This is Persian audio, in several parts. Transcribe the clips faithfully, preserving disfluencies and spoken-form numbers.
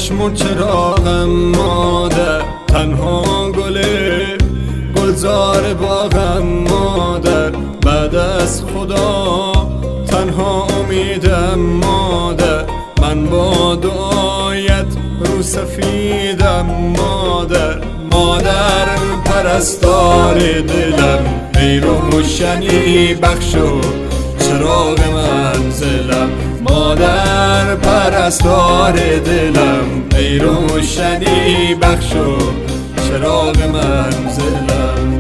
چشم و چراغم مادر، تنها گل گلزار باغم مادر، بعد از خدا تنها امیدم مادر، من با دعایت رو سفیدم مادر. مادر پرستار دلم، ای روشنی بخش و چراغ منزلم، مادر پرستار دلم، ای روشنی بخش و چراغ منزلم.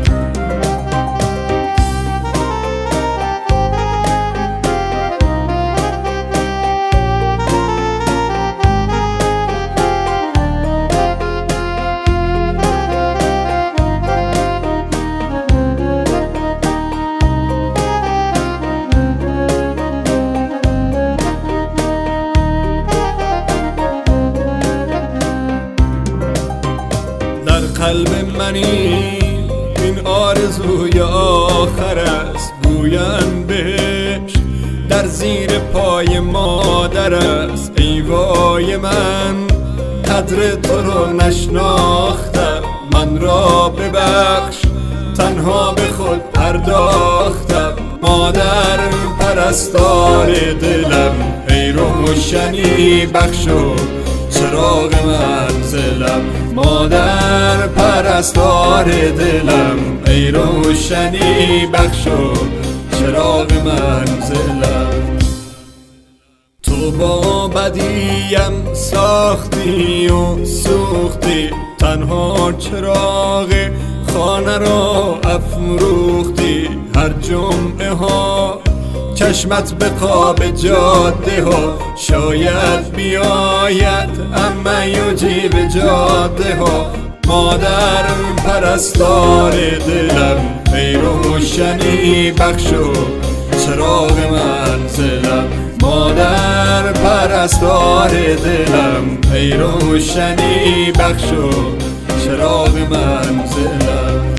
قلب منی این آرزوی آخر است، گویم بهش در زیر پای مادر است. ای وای من قدر تو رو نشناختم، من را ببخش تنها به خود پرداختم. مادر پرستار دلم، ای روشنی بخش و چراغ منزلم، مادر پرستار دلم، ای روشنی بخش و چراغ منزلم. تو با بدیم ساختی و سوختی، تنها چراغ خانه را افروختی. هر جمعه ها چشمت به خواب جاده ها، شاید بیاید اما یجیب جاده ها. مادر پرستار دلم، ای روشنی بخش و چراغ منزلم، مادر پرستار دلم، ای روشنی بخش و چراغ منزلم.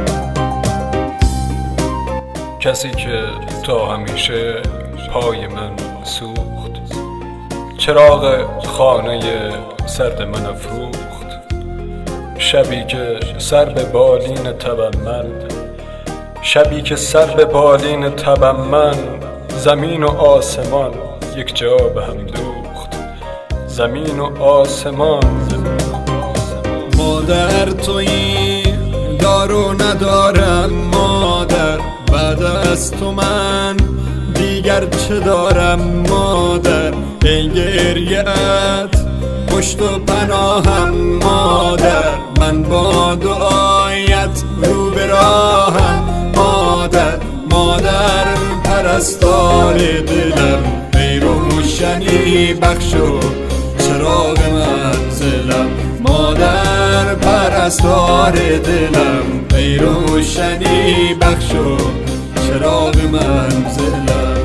کسی که تا همیشه پای من سوخت، چراغ خانه سرد من افروخت. شبی که سر به بالین تبم من، شبی که سر به بالین تبم من، زمین و آسمان یک جا به هم دوخت، زمین و آسمان. مادر تویی دارو ندارم مادر، بعد از تو من دیگر چه دارم مادر. ای گریه‌ات پشت و پناهم مادر، من با دعایت رو به راهم مادر. مادر پرستار دلم، ای روشنی بخش و چراغ منزلم، مادر پرستار دلم، ای روشنی بخش و چراغ منزلم.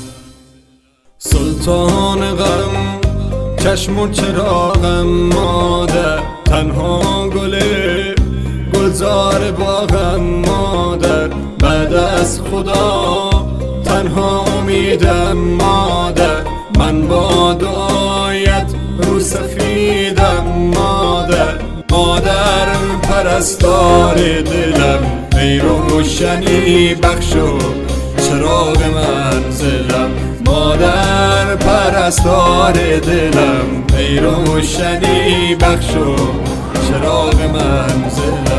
سلطان غم چشم و چراغم مادر، تنها گل گلزار باغم مادر، بعد از خدا تنها امیدم مادر، من با دعایت رو سفیدم مادر. مادر پرستار دلم، ای روشنی بخش و چراغ منزلم، مادر پرستار دلم، ای روشنی بخش و چراغ منزلم.